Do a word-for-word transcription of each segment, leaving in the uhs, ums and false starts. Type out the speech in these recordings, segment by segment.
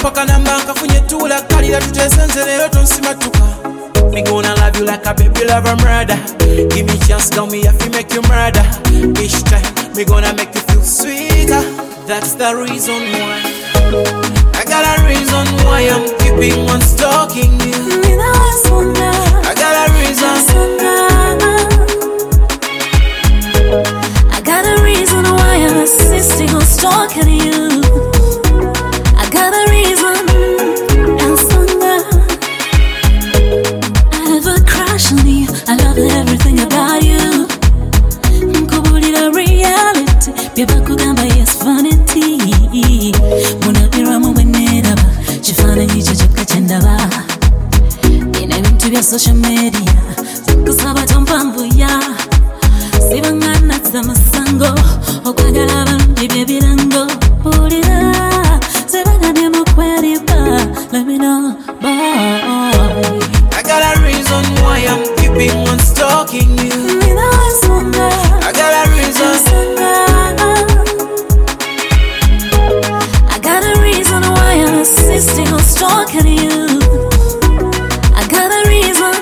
paka namba nkafunye tula kalira tutesenze lero tonsimatuka. Me gonna love you like a baby lover murder. Give me chance, tell me if you make you murder. Each time, me gonna make you feel sweeter. That's the reason why I got a reason why I'm keeping on stalking you. I got a reason. I got a reason why I'm insisting on stalking you. I got a reason. I love everything about you. Nkubulira reality. Byebakugamba yes vanity. Munabiramu bweneraba. Kifaananyi kyo kyokka kye ndaba. Bino ebintu bya social media. Kusaba tompambuya. Sibangana za masango. Okwagala abangi by'ebirango. Bulira. Sibangane mu kweriba. Let me know, boy. I got a reason why I'm keeping on stalking you. I got a reason. I got a reason why I'm insisting on stalking you. I got a reason.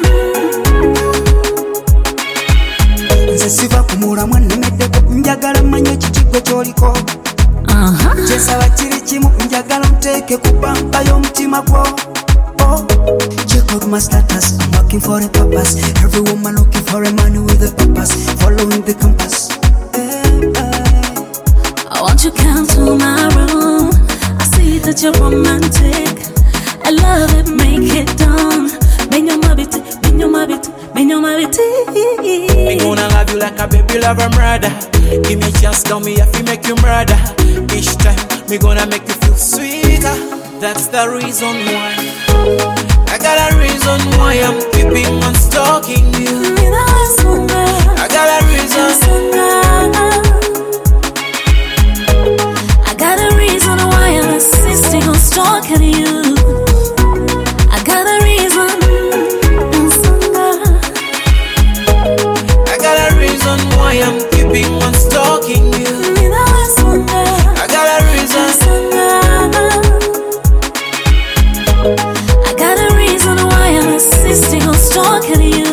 Nze siva kumura mwana medeko njagala manye kichigwe choliko. Aha. Chesaba kiri kimu njagala mteke kubamba yo mtima gwo. Oh, check out my status. I'm working for a purpose. Every woman looking for a man with a purpose. Following the compass. Hey, hey. I want you to come to my room. I see that you're romantic. I love it, make it done. Benyo mabiti, benyo mabiti, benyo mabiti. Me gonna love you like a baby lover murder. Give me a chance, tell me if you make you murder. Each time, me gonna make you feel sweeter. That's the reason why I got a reason why I'm keeping on stalking you. I got a reason. I got a reason why I'm insisting on stalking you. I got a reason. I got a reason why I'm keeping on stalking you. I got a reason. I got a reason why I'm insisting on stalking you.